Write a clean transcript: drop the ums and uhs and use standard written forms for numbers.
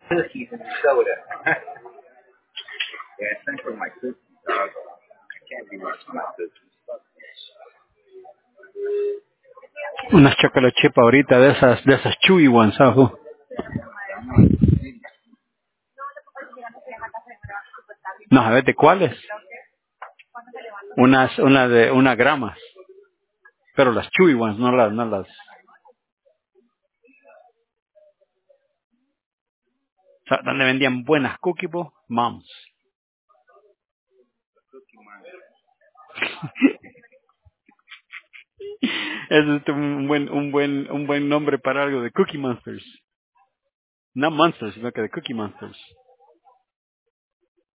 cookies and soda. Yeah, thanks for my cookies, dog. I can't be watching my cookies. Unas chocolate chip ahorita de esas chewy ones, ¿sabes? No, ¿sabes de cuáles? Una gramas. Pero las chewy ones, no las. O sea, donde vendían buenas cookies, po? Moms. Ese es un buen nombre para algo de Cookie Monsters. No Monsters, sino que de Cookie Monsters.